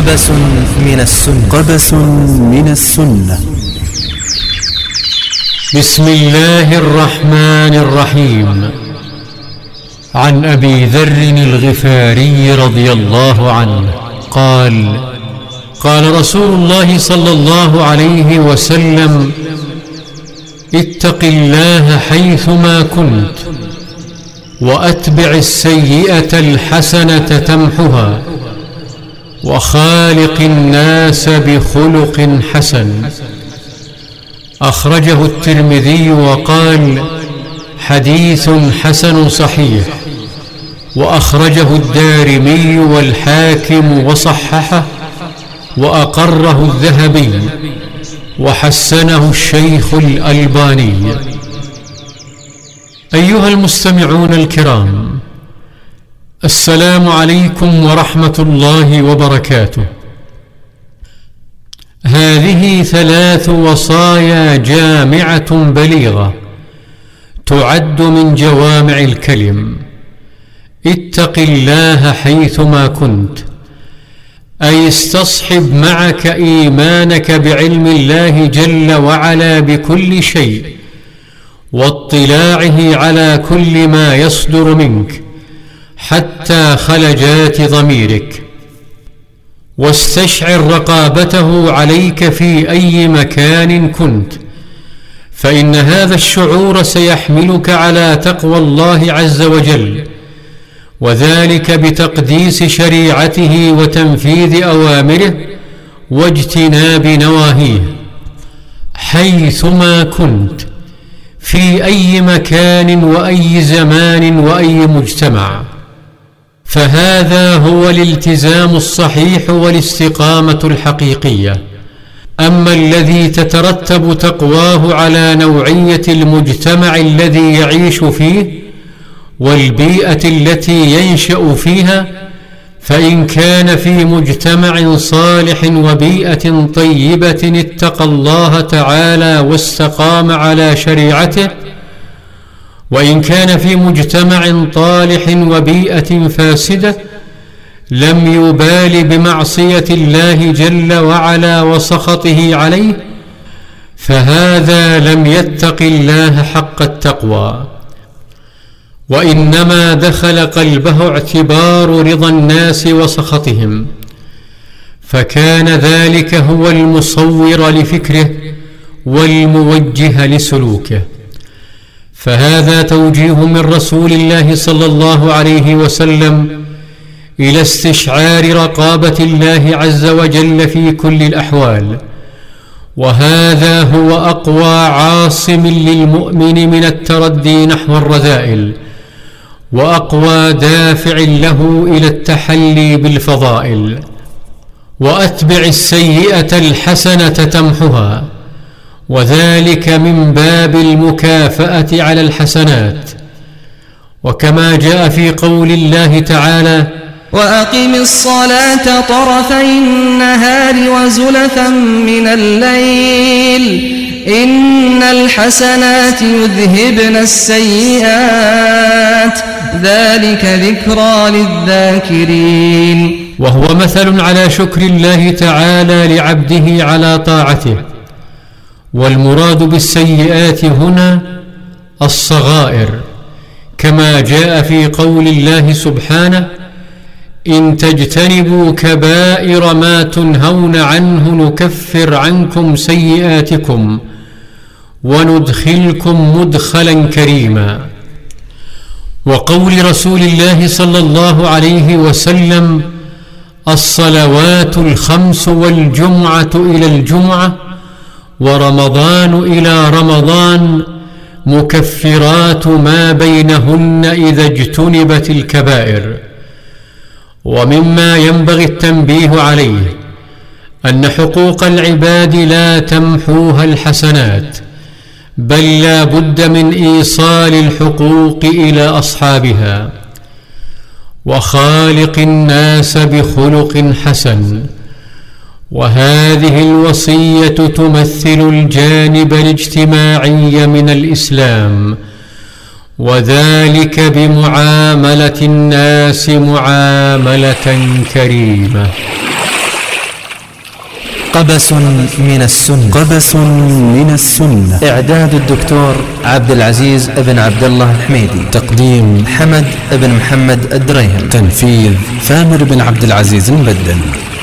قبس من السنة. قبس من السنة. بسم الله الرحمن الرحيم. عن أبي ذر الغفاري رضي الله عنه قال: قال رسول الله صلى الله عليه وسلم: اتق الله حيثما كنت، وأتبع السيئة الحسنة تمحها، وخالق الناس بخلق حسن. أخرجه الترمذي وقال: حديث حسن صحيح. وأخرجه الدارمي والحاكم وصححه، وأقره الذهبي، وحسنه الشيخ الألباني. أيها المستمعون الكرام، السلام عليكم ورحمة الله وبركاته. هذه 3 وصايا جامعة بليغة تعد من جوامع الكلم. اتق الله حيثما كنت، أي استصحب معك إيمانك بعلم الله جل وعلا بكل شيء، واطلاعه على كل ما يصدر منك حتى خلجات ضميرك، واستشعر رقابته عليك في أي مكان كنت، فإن هذا الشعور سيحملك على تقوى الله عز وجل، وذلك بتقديس شريعته وتنفيذ أوامره واجتناب نواهيه حيثما كنت، في أي مكان وأي زمان وأي مجتمع. فهذا هو الالتزام الصحيح والاستقامة الحقيقية. أما الذي تترتب تقواه على نوعية المجتمع الذي يعيش فيه والبيئة التي ينشأ فيها، فإن كان في مجتمع صالح وبيئة طيبة اتقى الله تعالى واستقام على شريعته، وإن كان في مجتمع طالح وبيئة فاسدة لم يبال بمعصية الله جل وعلا وسخطه عليه، فهذا لم يتق الله حق التقوى، وإنما دخل قلبه اعتبار رضا الناس وسخطهم، فكان ذلك هو المصور لفكره والموجه لسلوكه. فهذا توجيه من رسول الله صلى الله عليه وسلم إلى استشعار رقابة الله عز وجل في كل الأحوال، وهذا هو أقوى عاصم للمؤمن من التردي نحو الرذائل، وأقوى دافع له إلى التحلي بالفضائل. وأتبع السيئة الحسنة تمحها، وذلك من باب المكافأة على الحسنات، وكما جاء في قول الله تعالى: وأقم الصلاة طرفي النهار وزلفا من الليل إن الحسنات يذهبن السيئات ذلك ذكرى للذاكرين. وهو مثل على شكر الله تعالى لعبده على طاعته. والمراد بالسيئات هنا الصغائر، كما جاء في قول الله سبحانه: إن تجتنبوا كبائر ما تنهون عنه نكفر عنكم سيئاتكم وندخلكم مدخلا كريما. وقول رسول الله صلى الله عليه وسلم: الصلوات الخمس والجمعة إلى الجمعة ورمضان إلى رمضان مكفرات ما بينهن إذا اجتنبت الكبائر. ومما ينبغي التنبيه عليه أن حقوق العباد لا تمحوها الحسنات، بل لا بد من إيصال الحقوق إلى أصحابها. وخالق الناس بخلق حسن، وهذه الوصية تمثل الجانب الاجتماعي من الإسلام، وذلك بمعاملة الناس معاملة كريمة. قبس من السنة. قبس من السنة. إعداد الدكتور عبد العزيز بن عبد الله الحميدي. تقديم حمد بن محمد الدريهم. تنفيذ ثامر بن عبد العزيز المبدل.